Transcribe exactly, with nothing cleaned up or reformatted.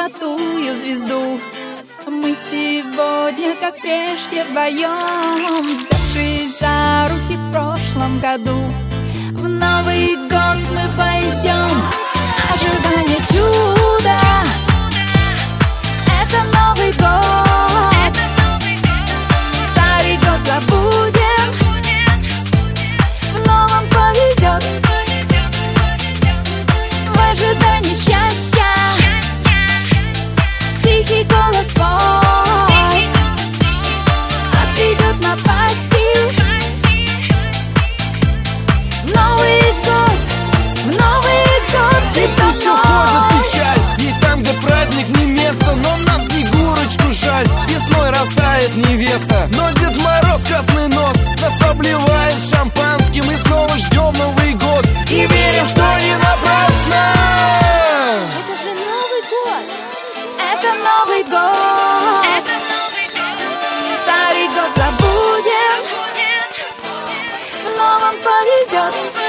золотую звезду. Мы сегодня, как прежде, вдвоем, взявшись за руки в прошлом году, в Новый год мы пойдем. Ожидание чуда — это Новый год. Старый год забудем, в новом повезет. В ожидании счастья тихий голос твой отведет напасти. В Новый год, в Новый год ты И со пусть мной. уходит печаль, и там, где праздник, не место. Но нам Снегурочку жаль, весной растает невеста. Но Дед Мороз, красный нос, нас обливает шампанским. И снова ждем Новый год, и верим, что не напрасно. Это же Новый год, это Новый год. Старый год забудем, в новом повезет.